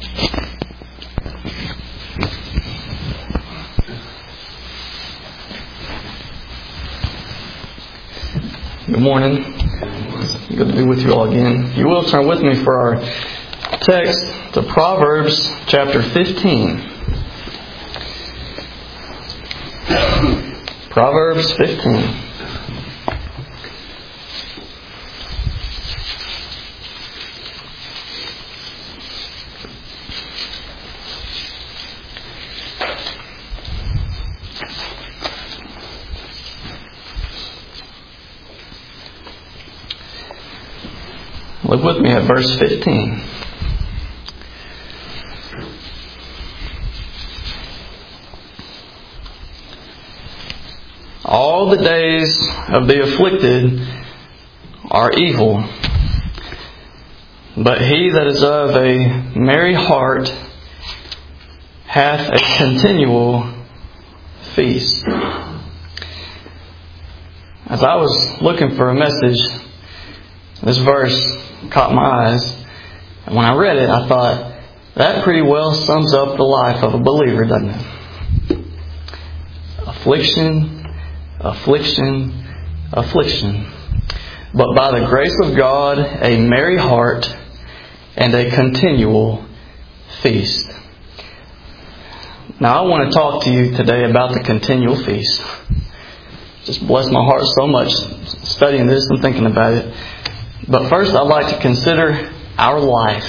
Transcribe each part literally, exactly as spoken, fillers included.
Good morning. Good to be with you all again. If you will, turn with me for our text to Proverbs chapter fifteen. Proverbs fifteen. Look with me at verse fifteen. All the days of the afflicted are evil, but he that is of a merry heart hath a continual feast. As I was looking for a message, this verse caught my eyes. And when I read it, I thought, that pretty well sums up the life of a believer, doesn't it? Affliction, affliction, affliction. But by the grace of God, a merry heart and a continual feast. Now I want to talk to you today about the continual feast. Just bless my heart so much studying this and thinking about it. But first, I'd like to consider our life.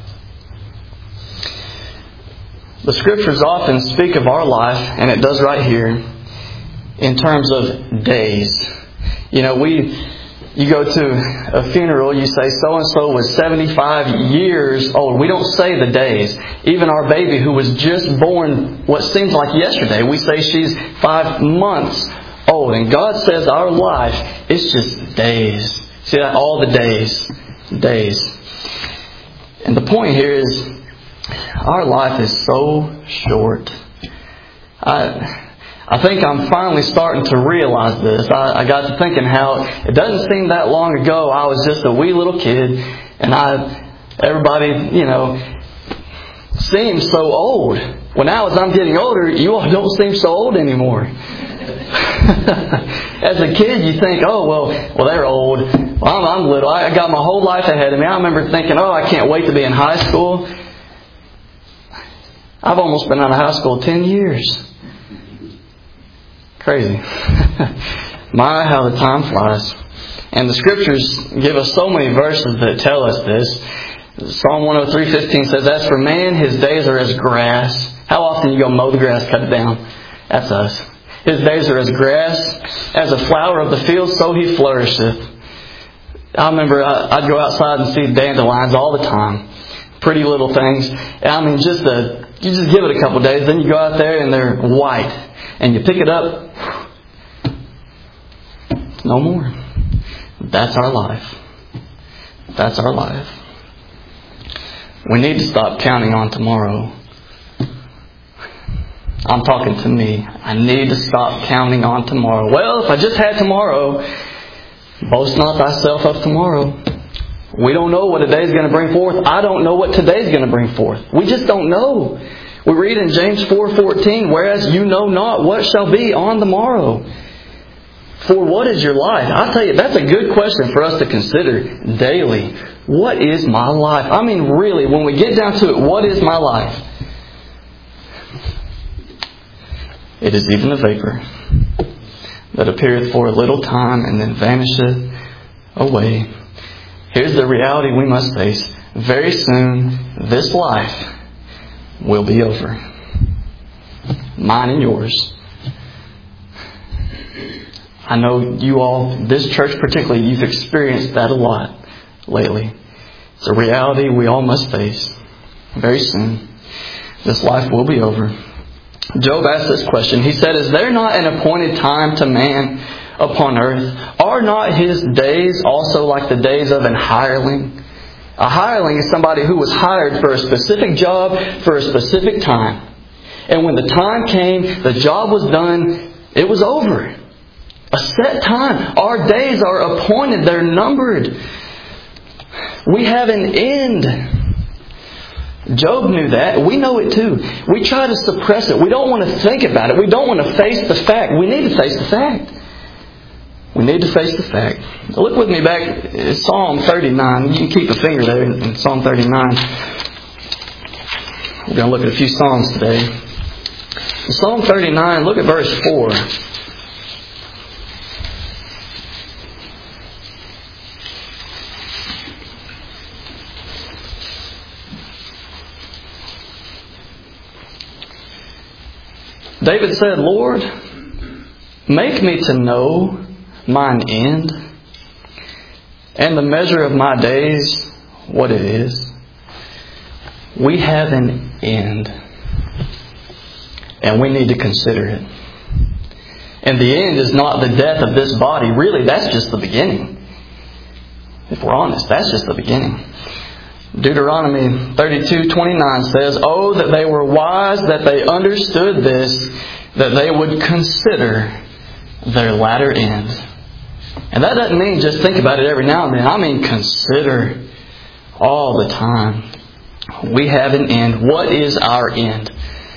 The Scriptures often speak of our life, and it does right here, in terms of days. You know, we, you go to a funeral, you say so-and-so was seventy-five years old. We don't say the days. Even our baby who was just born what seems like yesterday, we say she's five months old. And God says our life is just days. See that? All the days. Days. And the point here is, our life is so short. I I think I'm finally starting to realize this. I, I got to thinking how it doesn't seem that long ago I was just a wee little kid, and I everybody, you know, seems so old. Well, now as I'm getting older, you all don't seem so old anymore. As a kid, you think, oh, well, well, they're old. Well, I'm, I'm little. I got my whole life ahead of me. I remember thinking, oh, I can't wait to be in high school. I've almost been out of high school ten years. Crazy. My, how the time flies. And the Scriptures give us so many verses that tell us this. Psalm one oh three fifteen says, as for man, his days are as grass. How often you go mow the grass, cut it down? That's us. His days are as grass, as a flower of the field, so he flourisheth. I remember I'd go outside and see dandelions all the time. Pretty little things. I mean, just a, you just give it a couple of days, then you go out there and they're white. And you pick it up, no more. That's our life. That's our life. We need to stop counting on tomorrow. I'm talking to me. I need to stop counting on tomorrow. Well, if I just had tomorrow, boast not thyself of tomorrow. We don't know what a day is going to bring forth. I don't know what today is going to bring forth. We just don't know. We read in James four fourteen, whereas you know not what shall be on the morrow. For what is your life? I'll tell you, that's a good question for us to consider daily. What is my life? I mean, really, when we get down to it, what is my life? It is even a vapor that appeareth for a little time and then vanisheth away. Here's the reality we must face. Very soon, this life will be over. Mine and yours. I know you all, this church particularly, you've experienced that a lot lately. It's a reality we all must face. Very soon, this life will be over. Job asked this question. He said, is there not an appointed time to man upon earth? Are not his days also like the days of an hireling? A hireling is somebody who was hired for a specific job for a specific time. And when the time came, the job was done, it was over. A set time. Our days are appointed. They're numbered. We have an end. Job knew that. We know it too. We try to suppress it. We don't want to think about it. We don't want to face the fact. We need to face the fact. We need to face the fact. Look with me back at Psalm thirty-nine. You can keep a finger there in Psalm thirty-nine. We're going to look at a few Psalms today. In Psalm thirty-nine, look at verse four. David said, Lord, make me to know mine end, and the measure of my days, what it is. We have an end, and we need to consider it. And the end is not the death of this body. Really, that's just the beginning. If we're honest, that's just the beginning. Deuteronomy thirty-two twenty-nine says, Oh, that they were wise, that they understood this, that they would consider their latter end. And that doesn't mean just think about it every now and then. I mean consider all the time. We have an end. What is our end?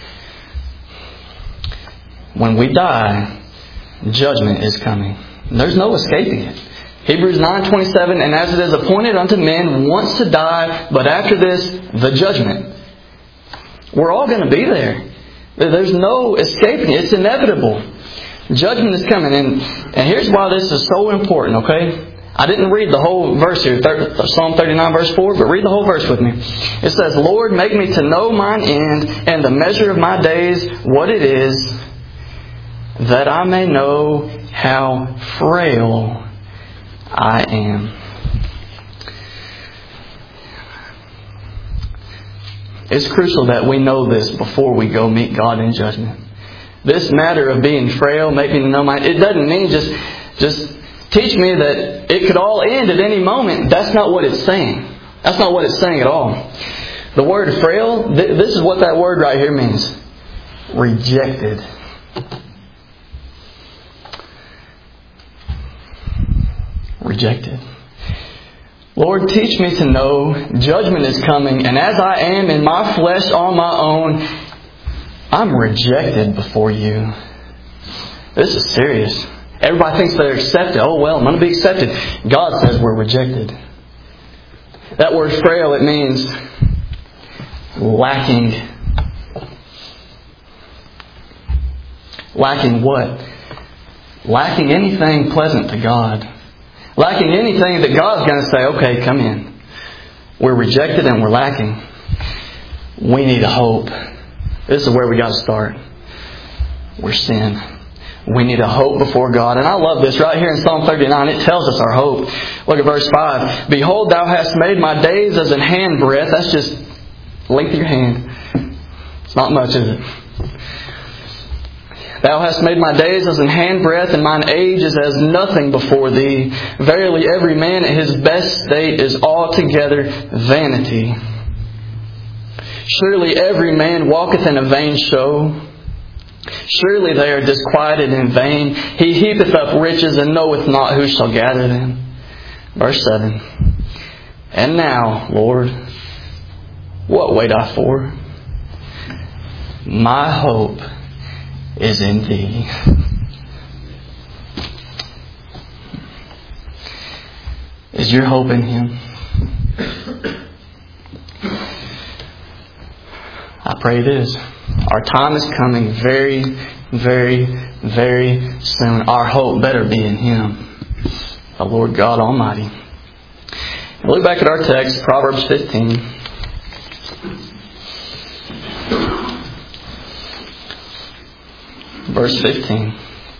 When we die, judgment is coming. There's no escaping it. Hebrews nine twenty-seven, and as it is appointed unto men once to die, but after this, the judgment. We're all going to be there. There's no escaping it. It's inevitable. Judgment is coming. And, and here's why this is so important, okay? I didn't read the whole verse here, Psalm thirty-nine verse four, but read the whole verse with me. It says, Lord, make me to know mine end, and the measure of my days, what it is, that I may know how frail I am. It's crucial that we know this before we go meet God in judgment. This matter of being frail, making me know my... It doesn't mean just, just teach me that it could all end at any moment. That's not what it's saying. That's not what it's saying at all. The word frail, th- this is what that word right here means. Rejected. Rejected. Lord, teach me to know judgment is coming, and as I am in my flesh on my own, I'm rejected before you. This is serious. Everybody thinks they're accepted. Oh, well, I'm going to be accepted. God says we're rejected. That word frail, it means lacking. Lacking what? Lacking anything pleasant to God. Lacking anything that God's going to say, okay, come in. We're rejected and we're lacking. We need a hope. This is where we got to start. We're sin. We need a hope before God. And I love this. Right here in Psalm thirty-nine, it tells us our hope. Look at verse five. Behold, thou hast made my days as an handbreadth. That's just length of your hand. It's not much, is it? Thou hast made my days as an handbreadth, and mine age is as nothing before thee. Verily, every man at his best state is altogether vanity. Surely every man walketh in a vain show. Surely they are disquieted in vain. He heapeth up riches, and knoweth not who shall gather them. Verse seven. And now, Lord, what wait I for? My hope is in Thee. Is your hope in Him? I pray it is. Our time is coming very, very, very soon. Our hope better be in Him, the Lord God Almighty. Look back at our text, Proverbs fifteen. Verse fifteen.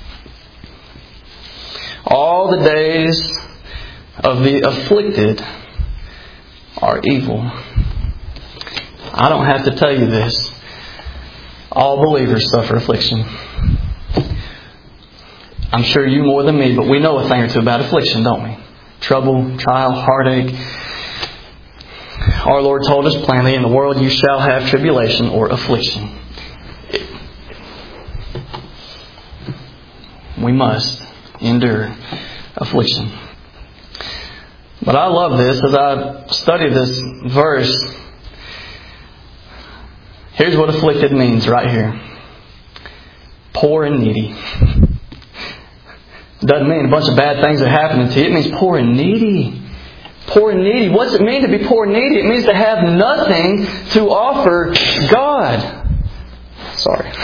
All the days of the afflicted are evil. I don't have to tell you this. All believers suffer affliction. I'm sure you more than me, but we know a thing or two about affliction, don't we? Trouble, trial, heartache. Our Lord told us plainly, in the world you shall have tribulation or affliction. We must endure affliction. But I love this. As I study this verse, Here's what afflicted means right here. Poor and needy. Doesn't mean a bunch of bad things are happening to you. It means poor and needy. Poor and needy. What does it mean to be poor and needy? It means to have nothing to offer God. Sorry.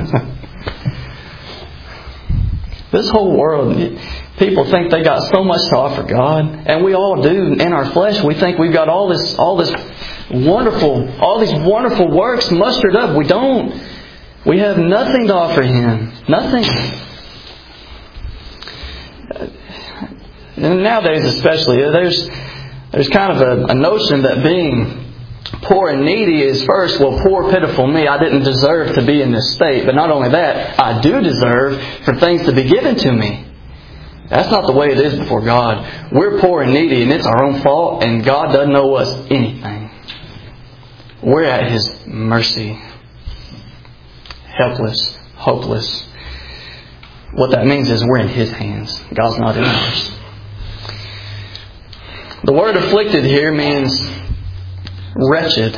This whole world, people think they got so much to offer God, and we all do. In our flesh, we think we've got all this, all this wonderful, all these wonderful works mustered up. We don't. We have nothing to offer Him. Nothing. And nowadays, especially, there's there's kind of a, a notion that being poor and needy is first, well, poor, pitiful me. I didn't deserve to be in this state. But not only that, I do deserve for things to be given to me. That's not the way it is before God. We're poor and needy, and it's our own fault, and God doesn't owe us anything. We're at His mercy. Helpless, hopeless. What that means is we're in His hands. God's not in ours. The word afflicted here means wretched.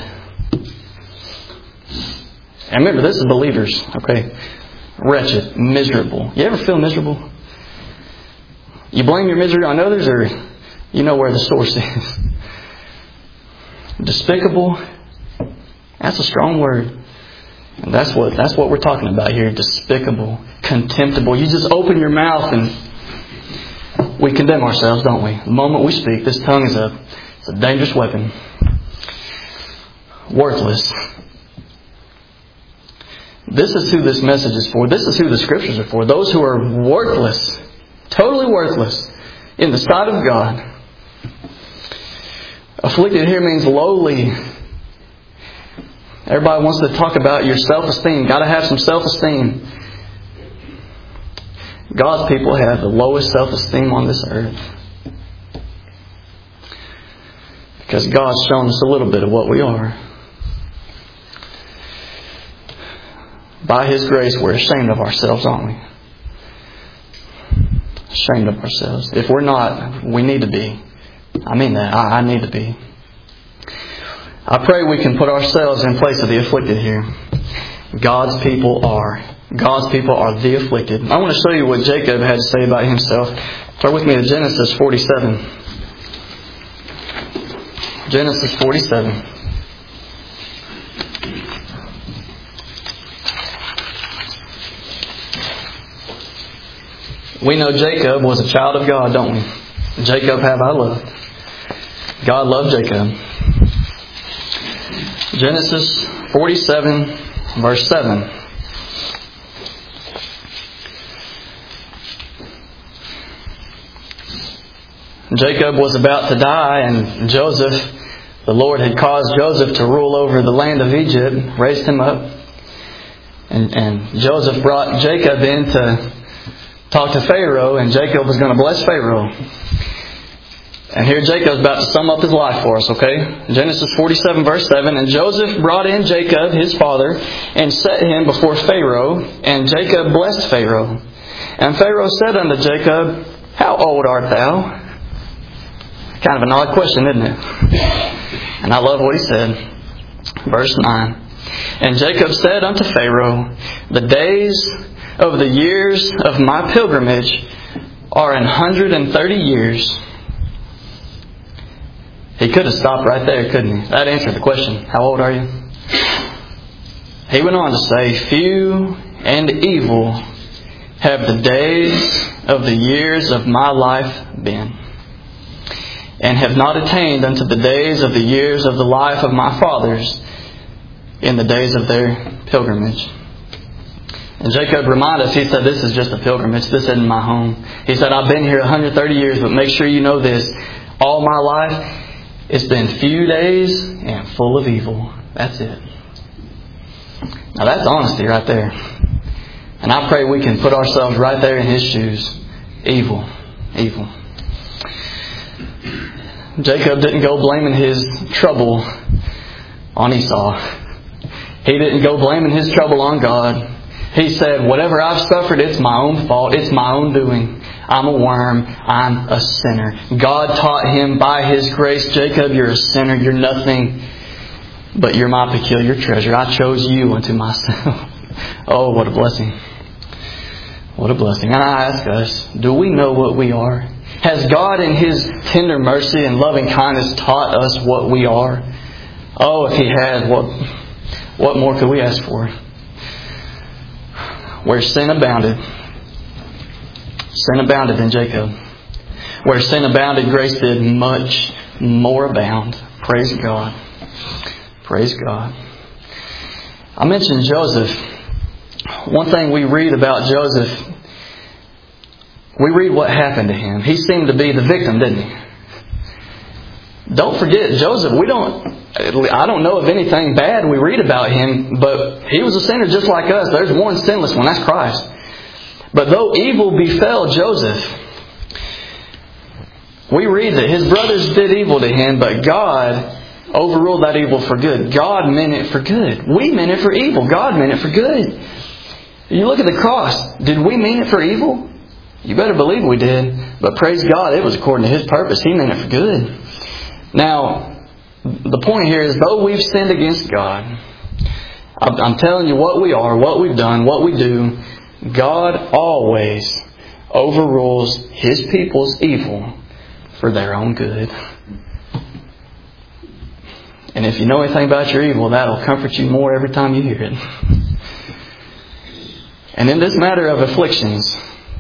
And remember, this is believers, okay? Wretched, miserable. You ever feel miserable? You blame your misery on others, or you know where the source is? Despicable. That's a strong word. And that's what that's what we're talking about here. Despicable, contemptible. You just open your mouth and we condemn ourselves, don't we? The moment we speak, this tongue is a it's a dangerous weapon. Worthless. This is who this message is for. This is who the Scriptures are for. Those who are worthless, totally worthless in the sight of God. Afflicted here means lowly. Everybody wants to talk about your self-esteem. Got to have some self-esteem. God's people have the lowest self-esteem on this earth. Because God's shown us a little bit of what we are. By His grace, we're ashamed of ourselves, aren't we? Ashamed of ourselves. If we're not, we need to be. I mean that. I, I need to be. I pray we can put ourselves in place of the afflicted here. God's people are. God's people are the afflicted. I want to show you what Jacob had to say about himself. Turn with me to Genesis forty-seven. Genesis forty-seven. We know Jacob was a child of God, don't we? Jacob have I loved. God loved Jacob. Genesis forty-seven, verse seven. Jacob was about to die, and Joseph, the Lord had caused Joseph to rule over the land of Egypt, raised him up. And, and Joseph brought Jacob in to talk to Pharaoh, and Jacob was going to bless Pharaoh. And here Jacob's about to sum up his life for us, okay? Genesis forty-seven, verse seven. And Joseph brought in Jacob, his father, and set him before Pharaoh, and Jacob blessed Pharaoh. And Pharaoh said unto Jacob, How old art thou? Kind of an odd question, isn't it? And I love what he said. Verse nine. And Jacob said unto Pharaoh, The days of the years of my pilgrimage are an hundred and thirty years. He could have stopped right there, couldn't he? That answered the question. How old are you? He went on to say, Few and evil have the days of the years of my life been, and have not attained unto the days of the years of the life of my fathers in the days of their pilgrimage. And Jacob reminded us, he said, this is just a pilgrimage. This isn't my home. He said, I've been here one hundred thirty years, but make sure you know this. All my life, it's been few days and full of evil. That's it. Now that's honesty right there. And I pray we can put ourselves right there in his shoes. Evil. Evil. Jacob didn't go blaming his trouble on Esau. He didn't go blaming his trouble on God. He said, whatever I've suffered, it's my own fault. It's my own doing. I'm a worm. I'm a sinner. God taught him by His grace, Jacob, you're a sinner. You're nothing. but you're my peculiar treasure. I chose you unto myself. Oh, what a blessing. What a blessing. And I ask us, do we know what we are? Has God in His tender mercy and loving kindness taught us what we are? Oh, if He had, what, what more could we ask for? Where sin abounded, sin abounded in Jacob. Where sin abounded, grace did much more abound. Praise God. Praise God. I mentioned Joseph. One thing we read about Joseph, we read what happened to him. He seemed to be the victim, didn't he? Don't forget, Joseph, we don't, I don't know of anything bad we read about him, but he was a sinner just like us. There's one sinless one, that's Christ. But though evil befell Joseph, we read that his brothers did evil to him, but God overruled that evil for good. God meant it for good. We meant it for evil. God meant it for good. You look at the cross. Did we mean it for evil? You better believe we did. But praise God, it was according to His purpose. He meant it for good. Now, the point here is, though we've sinned against God, I'm telling you what we are, what we've done, what we do, God always overrules His people's evil for their own good. And if you know anything about your evil, that'll comfort you more every time you hear it. And in this matter of afflictions,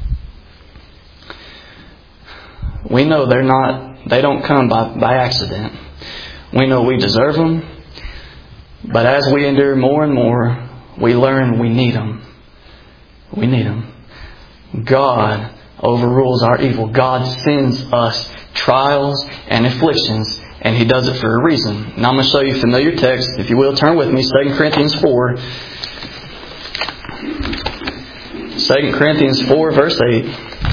we know they're not, they don't come by, by accident. We know we deserve them. But as we endure more and more, we learn we need them. We need them. God overrules our evil. God sends us trials and afflictions, and He does it for a reason. And I'm going to show you a familiar text. If you will, turn with me, Second Corinthians four. Second Corinthians four, verse eight.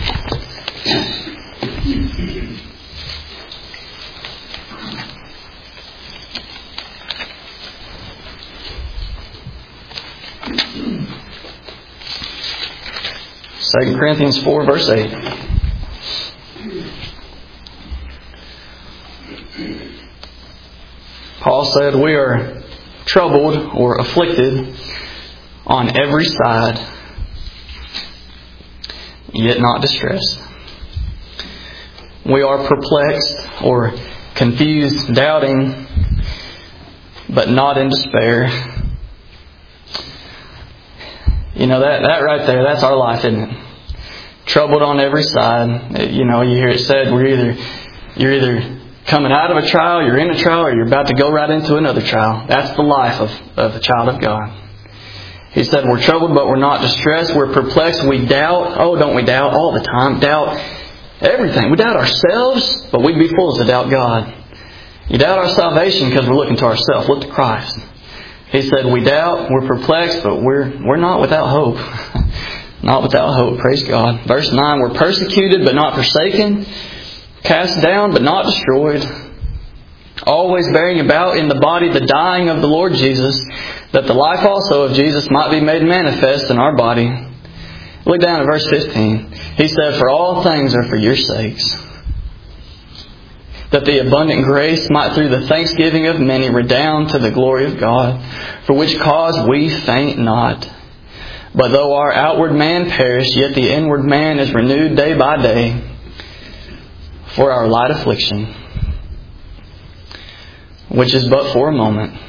Second Corinthians four, verse eight. Paul said, we are troubled or afflicted on every side, yet not distressed. We are perplexed or confused, doubting, but not in despair. You know, that, that right there, that's our life, isn't it? Troubled on every side. You know, you hear it said, we're either, you're either coming out of a trial, you're in a trial, or you're about to go right into another trial. That's the life of, of a child of God. He said, we're troubled, but we're not distressed. We're perplexed. We doubt. Oh, don't we doubt all the time? Doubt everything. We doubt ourselves, but we'd be fools to doubt God. You doubt our salvation because we're looking to ourselves. Look to Christ. He said, we doubt, we're perplexed, but we're we're not without hope. Not without hope. Praise God. Verse nine, we're persecuted, but not forsaken. Cast down, but not destroyed. Always bearing about in the body the dying of the Lord Jesus, that the life also of Jesus might be made manifest in our body. Look down at verse fifteen. He said, for all things are for your sakes, that the abundant grace might through the thanksgiving of many redound to the glory of God, for which cause we faint not. But though our outward man perish, yet the inward man is renewed day by day. For our light affliction, which is but for a moment,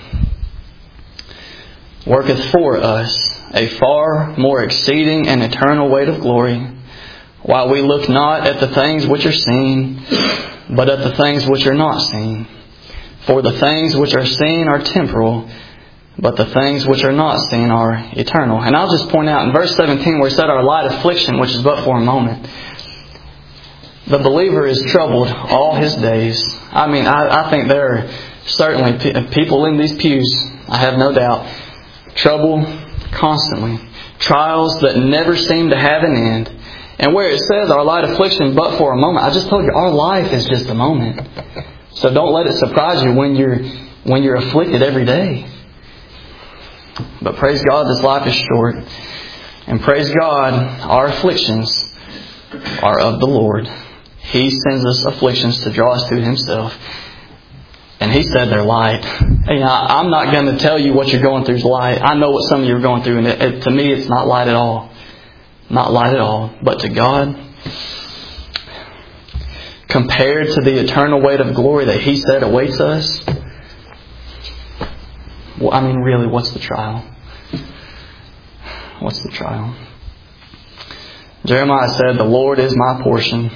worketh for us a far more exceeding and eternal weight of glory, while we look not at the things which are seen, but at the things which are not seen. For the things which are seen are temporal, but the things which are not seen are eternal. And I'll just point out in verse seventeen where it said our light affliction, which is but for a moment. The believer is troubled all his days. I mean, I, I think there are certainly p- people in these pews, I have no doubt, trouble constantly. Trials that never seem to have an end. And where it says our light affliction but for a moment, I just told you our life is just a moment. So don't let it surprise you when you're when you're afflicted every day. But praise God, this life is short. And praise God, our afflictions are of the Lord. He sends us afflictions to draw us to Himself. And He said they're light. You know, I'm not going to tell you what you're going through is light. I know what some of you are going through, and it, it, to me it's not light at all. Not light at all. But to God, compared to the eternal weight of glory that He said awaits us, well, I mean, really, what's the trial? What's the trial? Jeremiah said, the Lord is my portion.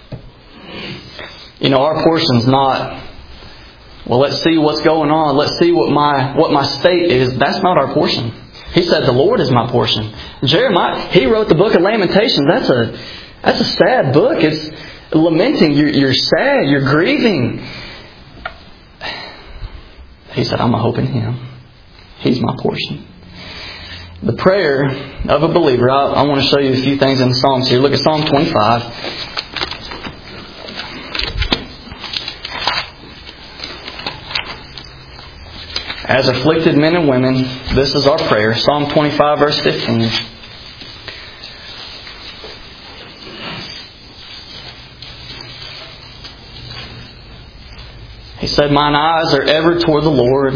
You know, our portion's not, well, let's see what's going on. Let's see what my what my state is. That's not our portion. He said, the Lord is my portion. Jeremiah, he wrote the book of Lamentations. That's a that's a sad book. It's lamenting. You're, you're sad. You're grieving. He said, I'm a hope in Him. He's my portion. The prayer of a believer. I, I want to show you a few things in the Psalms here. Look at Psalm twenty-five. As afflicted men and women, this is our prayer. Psalm twenty-five, verse fifteen. He said, mine eyes are ever toward the Lord,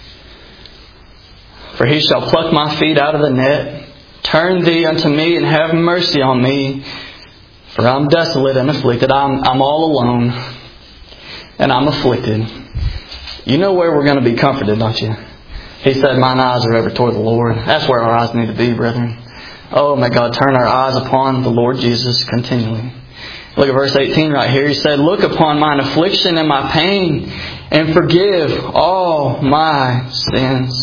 for He shall pluck my feet out of the net. Turn Thee unto me and have mercy on me, for I'm desolate and afflicted. I'm, I'm all alone, and I'm afflicted. You know where we're going to be comforted, don't you? He said, mine eyes are ever toward the Lord. That's where our eyes need to be, brethren. Oh, may God turn our eyes upon the Lord Jesus continually. Look at verse eighteen right here. He said, look upon mine affliction and my pain, and forgive all my sins.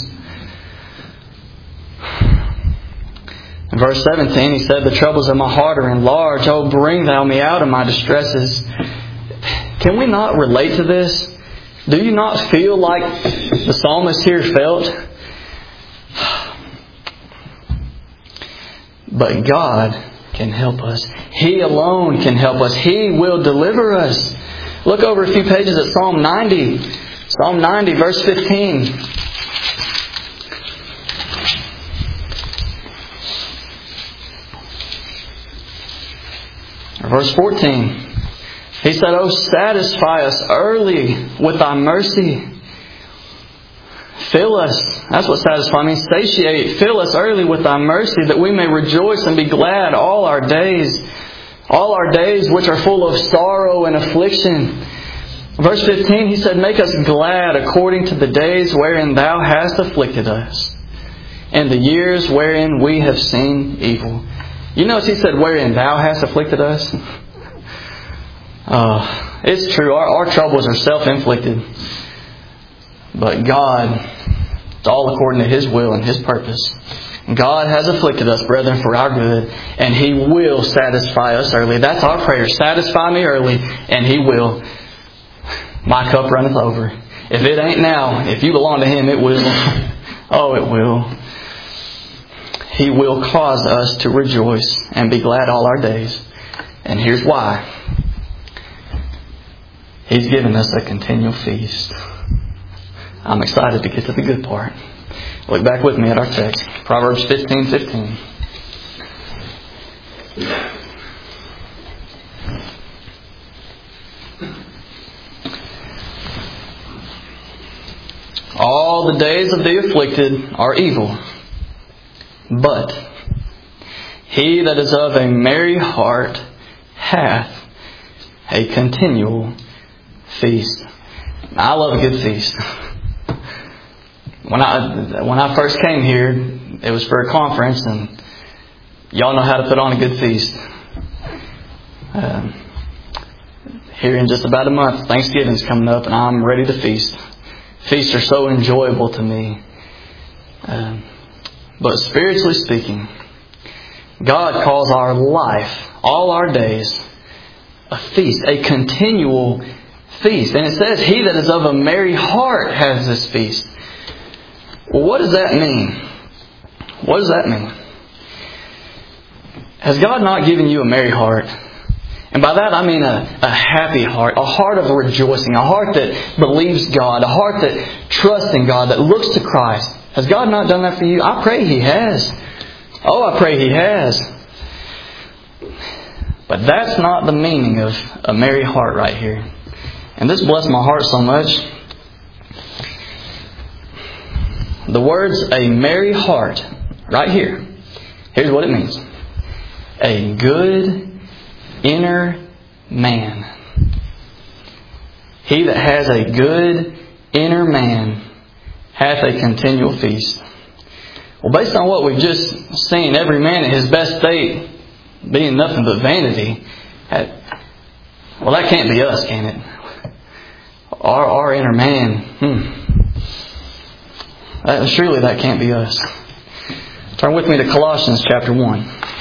In verse seventeen, he said, the troubles of my heart are enlarged. Oh, bring Thou me out of my distresses. Can we not relate to this? Do you not feel like the psalmist here felt? But God can help us. He alone can help us. He will deliver us. Look over a few pages at Psalm ninety. Psalm ninety, verse fifteen. Verse fourteen. He said, oh, satisfy us early with Thy mercy. Fill us. That's what satisfy means. Satiate. Fill us early with Thy mercy, that we may rejoice and be glad all our days. All our days which are full of sorrow and affliction. Verse fifteen, he said, make us glad according to the days wherein Thou hast afflicted us, and the years wherein we have seen evil. You notice he said, wherein Thou hast afflicted us. Uh, it's true, our, our troubles are self-inflicted. But God, it's all according to His will and His purpose. God has afflicted us, brethren, for our good, and He will satisfy us early. That's our prayer. Satisfy me early, and He will. My cup runneth over. If it ain't now, if you belong to Him, it will. Oh, it will. He will cause us to rejoice and be glad all our days. And here's why. He's given us a continual feast. I'm excited to get to the good part. Look back with me at our text. Proverbs fifteen fifteen. All the days of the afflicted are evil, but he that is of a merry heart hath a continual feast. Now, I love a good feast. When I when I first came here, it was for a conference, and y'all know how to put on a good feast. Um, here in just about a month, Thanksgiving's coming up, and I'm ready to feast. Feasts are so enjoyable to me. Um, but spiritually speaking, God calls our life, all our days, a feast, a continual feast. And it says, he that is of a merry heart has this feast. Well, what does that mean? What does that mean? Has God not given you a merry heart? And by that I mean a, a happy heart, a heart of rejoicing, a heart that believes God, a heart that trusts in God, that looks to Christ. Has God not done that for you? I pray He has. Oh, I pray He has. But that's not the meaning of a merry heart right here. And this blessed my heart so much. The words a merry heart, right here, here's what it means. A good inner man. He that has a good inner man hath a continual feast. Well, based on what we've just seen, every man in his best state being nothing but vanity, well, that can't be us, can it? Our, our inner man, hmm. That, surely that can't be us. Turn with me to Colossians chapter one.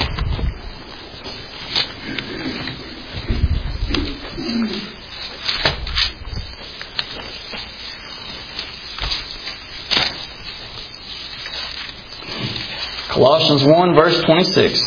Colossians one, verse twenty-six.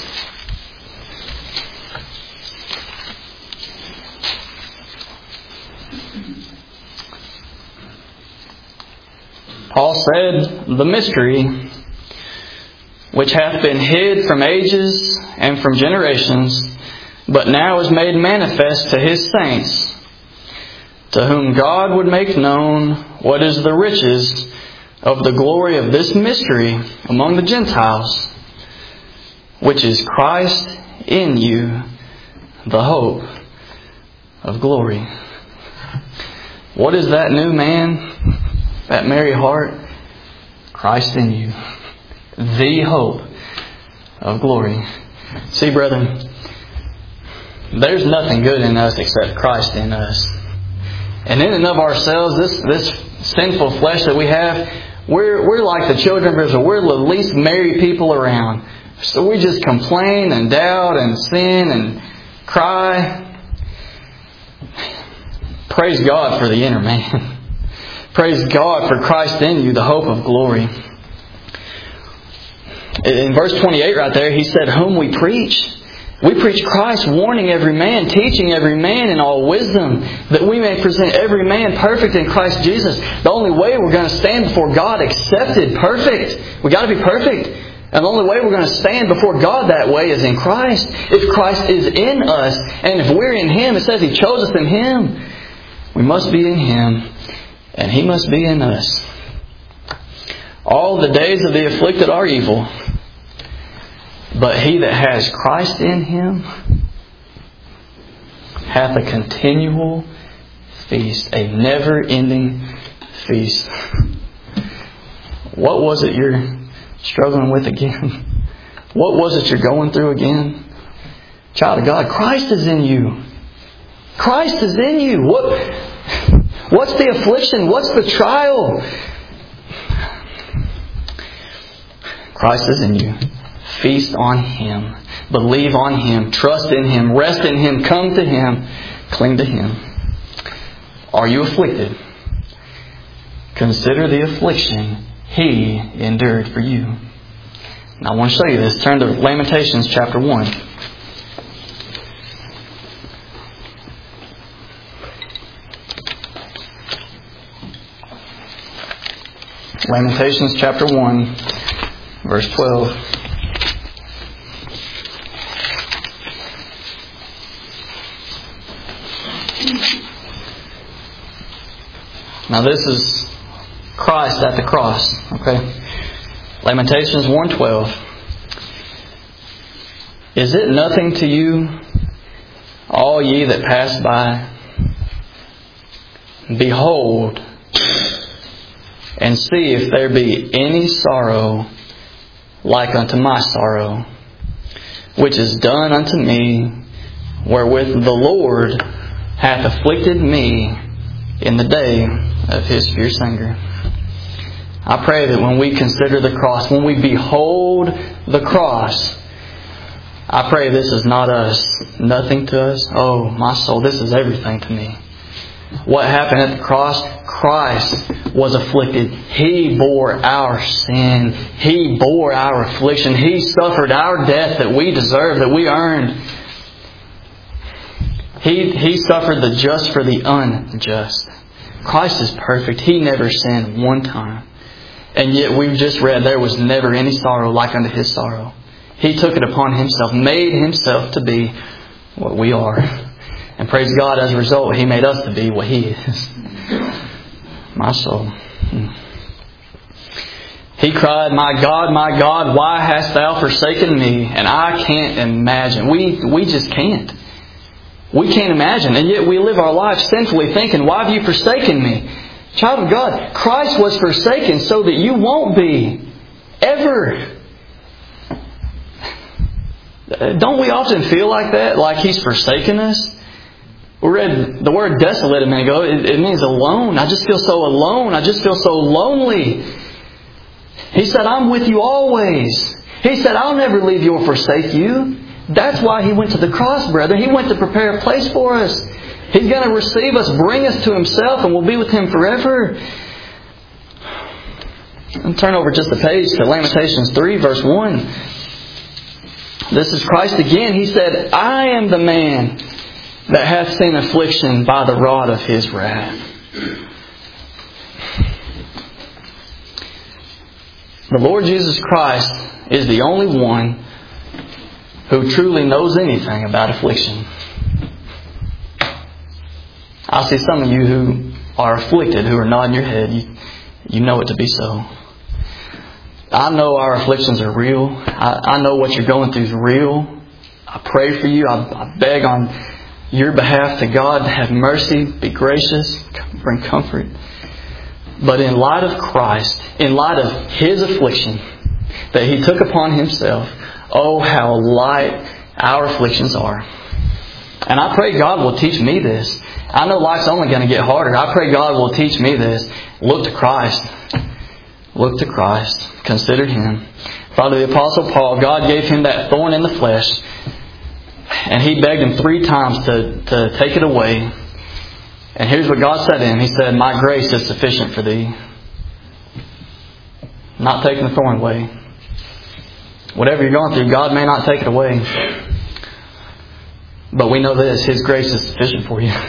Paul said, the mystery which hath been hid from ages and from generations, but now is made manifest to His saints, to whom God would make known what is the riches of the glory of this mystery among the Gentiles, which is Christ in you, the hope of glory. What is that new man? That merry heart? Christ in you, the hope of glory. See, brethren, there's nothing good in us except Christ in us. And in and of ourselves, this, this sinful flesh that we have, we're, we're like the children of Israel. We're the least merry people around. So we just complain and doubt and sin and cry. Praise God for the inner man. Praise God for Christ in you, the hope of glory. In verse twenty-eight right there, he said, whom we preach. We preach Christ, warning every man, teaching every man in all wisdom, that we may present every man perfect in Christ Jesus. The only way we're going to stand before God accepted, perfect. We've got to be perfect. And the only way we're going to stand before God that way is in Christ. If Christ is in us, and if we're in Him, it says He chose us in Him. We must be in Him, and He must be in us. All the days of the afflicted are evil, but he that has Christ in him hath a continual feast, a never-ending feast. What was it you're struggling with again? What was it you're going through again? Child of God, Christ is in you. Christ is in you. What, what's the affliction? What's the trial? Christ is in you. Feast on Him. Believe on Him. Trust in Him. Rest in Him. Come to Him. Cling to Him. Are you afflicted? Consider the affliction He endured for you. Now I want to show you this. Turn to Lamentations chapter one. Lamentations chapter one, verse twelve. Now this is Christ at the cross. Okay. Lamentations one twelve. Is it nothing to you, all ye that pass by? Behold, and see if there be any sorrow like unto my sorrow, which is done unto me, wherewith the Lord hath afflicted me in the day of His fierce anger. I pray that when we consider the cross, when we behold the cross, I pray this is not us, nothing to us. Oh, my soul, this is everything to me. What happened at the cross? Christ was afflicted. He bore our sin. He bore our affliction. He suffered our death that we deserve, that we earned. He, he suffered the just for the unjust. Christ is perfect. He never sinned one time. And yet we've just read there was never any sorrow like unto His sorrow. He took it upon Himself, made Himself to be what we are. And praise God, as a result, He made us to be what He is. My soul. He cried, "My God, my God, why hast thou forsaken me?" And I can't imagine. We, we just can't. We can't imagine. And yet we live our lives sinfully thinking, "Why have you forsaken me?" Child of God, Christ was forsaken so that you won't be. Ever. Don't we often feel like that? Like He's forsaken us? We read the word desolate a minute ago. It, it means alone. I just feel so alone. I just feel so lonely. He said, "I'm with you always." He said, "I'll never leave you or forsake you." That's why He went to the cross, brethren. He went to prepare a place for us. He's going to receive us, bring us to Himself, and we'll be with Him forever. And turn over just a page to Lamentations three, verse one. This is Christ again. He said, "I am the man that hath seen affliction by the rod of His wrath." The Lord Jesus Christ is the only one who truly knows anything about affliction. I see some of you who are afflicted, who are nodding your head. You, you know it to be so. I know our afflictions are real. I, I know what you're going through is real. I pray for you. I, I beg on your behalf to God to have mercy, be gracious, bring comfort. But in light of Christ, in light of His affliction that He took upon Himself, oh, how light our afflictions are. And I pray God will teach me this. I know life's only going to get harder. I pray God will teach me this. Look to Christ. Look to Christ. Consider Him. Father, the Apostle Paul, God gave him that thorn in the flesh. And he begged him three times to, to take it away. And here's what God said to him. He said, "My grace is sufficient for thee." Not taking the thorn away. Whatever you're going through, God may not take it away. But we know this, His grace is sufficient for you.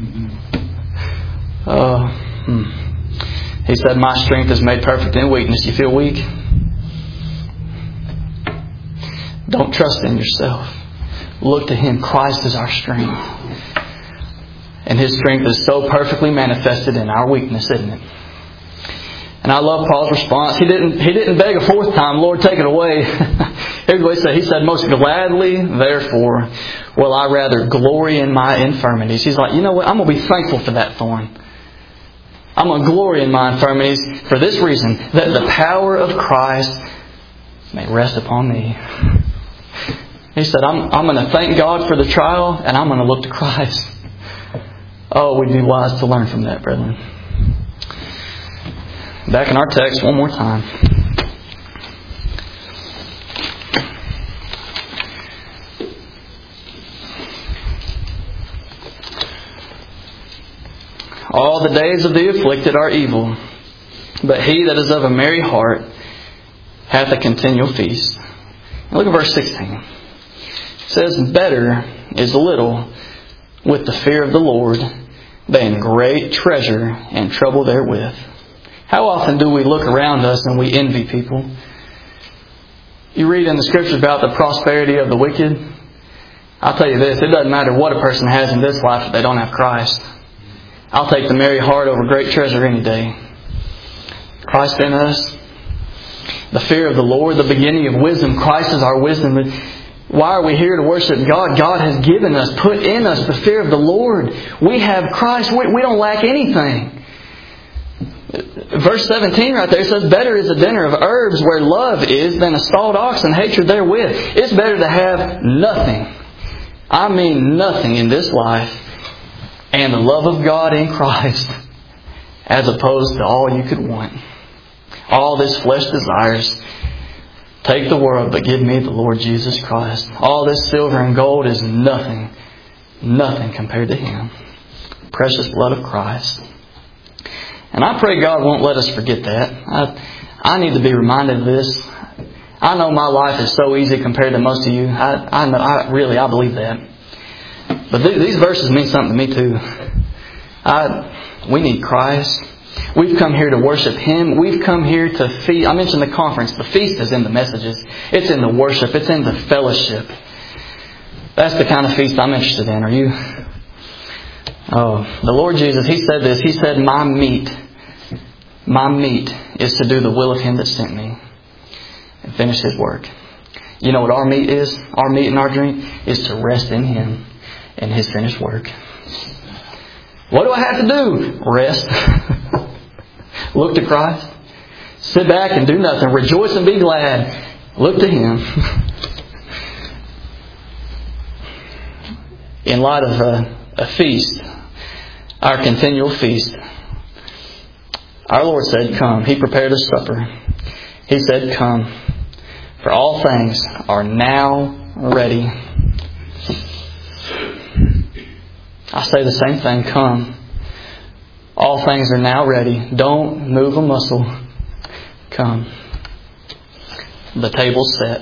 Uh, hmm. He said, "My strength is made perfect in weakness." You feel weak? Don't trust in yourself. Look to Him. Christ is our strength. And His strength is so perfectly manifested in our weakness, isn't it? And I love Paul's response. He didn't He didn't beg a fourth time, "Lord, take it away." Here's what he said. He said, "Most gladly, therefore, will I rather glory in my infirmities." He's like, you know what? I'm going to be thankful for that thorn. I'm going to glory in my infirmities for this reason, that the power of Christ may rest upon me. He said, I'm, I'm going to thank God for the trial, and I'm going to look to Christ. Oh, we'd be wise to learn from that, brethren. Back in our text one more time. All the days of the afflicted are evil, but he that is of a merry heart hath a continual feast. Now look at verse sixteen. It says, "Better is little with the fear of the Lord than great treasure and trouble therewith." How often do we look around us and we envy people? You read in the Scriptures about the prosperity of the wicked. I'll tell you this, it doesn't matter what a person has in this life if they don't have Christ. I'll take the merry heart over great treasure any day. Christ in us. The fear of the Lord, the beginning of wisdom. Christ is our wisdom. Why are we here to worship God? God has given us, put in us the fear of the Lord. We have Christ. We, we don't lack anything. Verse seventeen right there says, "Better is a dinner of herbs where love is than a stalled ox and hatred therewith." It's better to have nothing. I mean nothing in this life and the love of God in Christ as opposed to all you could want. All this flesh desires. Take the world, but give me the Lord Jesus Christ. All this silver and gold is nothing. Nothing compared to Him. Precious blood of Christ. And I pray God won't let us forget that. I, I need to be reminded of this. I know my life is so easy compared to most of you. I, I know, I really, I believe that. But th- these verses mean something to me too. I, we need Christ. We've come here to worship Him. We've come here to feast. I mentioned the conference. The feast is in the messages. It's in the worship. It's in the fellowship. That's the kind of feast I'm interested in. Are you? Oh, the Lord Jesus, He said this. He said, "My meat, My meat is to do the will of Him that sent me and finish His work. You know what our meat is? Our meat and our drink is to rest in Him and His finished work. What do I have to do? Rest. Look to Christ. Sit back and do nothing. Rejoice and be glad. Look to Him. In light of a, a feast, our continual feast, our Lord said, "Come." He prepared a supper. He said, "Come, for all things are now ready." I say the same thing. Come. All things are now ready. Don't move a muscle. Come. The table's set.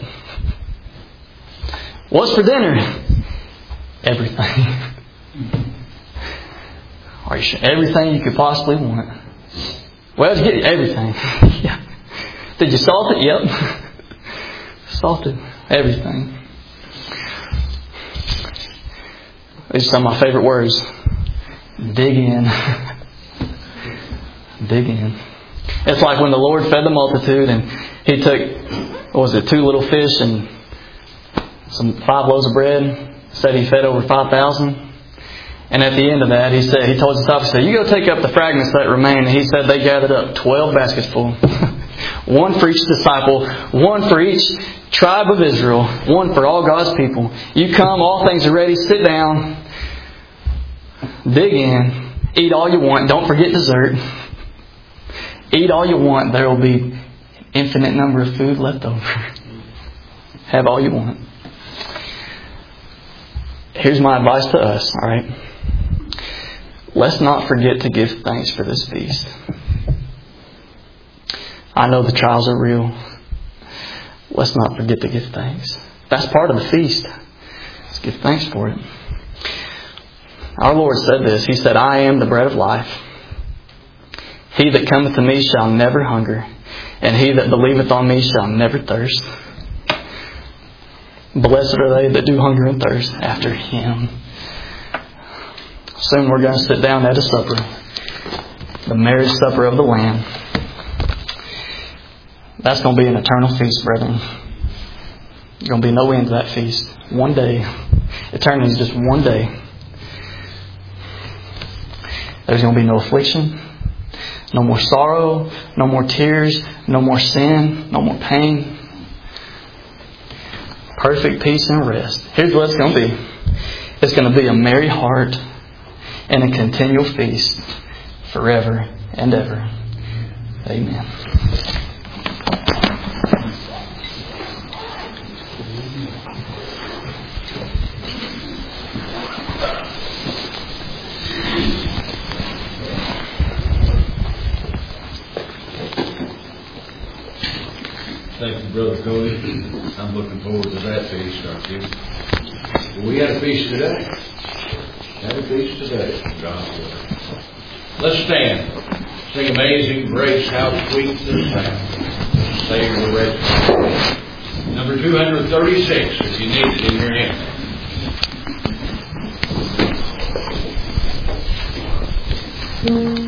What's for dinner? Everything. Are you sure? Everything you could possibly want. Well, to get everything. Yeah. Did you salt it? Yep. Salted. Everything. These are some of my favorite words. Dig in. Dig in. It's like when the Lord fed the multitude and He took, what was it, two little fish and some five loaves of bread. Said He fed over five thousand. And at the end of that, He said, He told His disciples, "You go take up the fragments that remain." And He said they gathered up twelve baskets full. One for each disciple, one for each tribe of Israel, one for all God's people. You come, all things are ready, sit down, dig in, eat all you want. Don't forget dessert. Eat all you want. There will be an infinite number of food left over. Have all you want. Here's my advice to us, alright? Let's not forget to give thanks for this feast. I know the trials are real. Let's not forget to give thanks. That's part of the feast. Let's give thanks for it. Our Lord said this. He said, "I am the bread of life. He that cometh to me shall never hunger, and he that believeth on me shall never thirst. Blessed are they that do hunger and thirst after Him." Soon we're going to sit down at a supper. The marriage supper of the Lamb. That's going to be an eternal feast, brethren. There's going to be no end to that feast. One day. Eternity is just one day. There's going to be no affliction. No more sorrow. No more tears. No more sin. No more pain. Perfect peace and rest. Here's what it's going to be. It's going to be a merry heart and a continual feast forever and ever. Amen. Thank you, Brother Cody. I'm looking forward to that feast, aren't you? Well, we had a feast today. Had a feast today from God's Word. Let's stand. Sing Amazing Grace, how sweet the sound. Save the wretched. Number two hundred thirty-six, if you need it in your hand.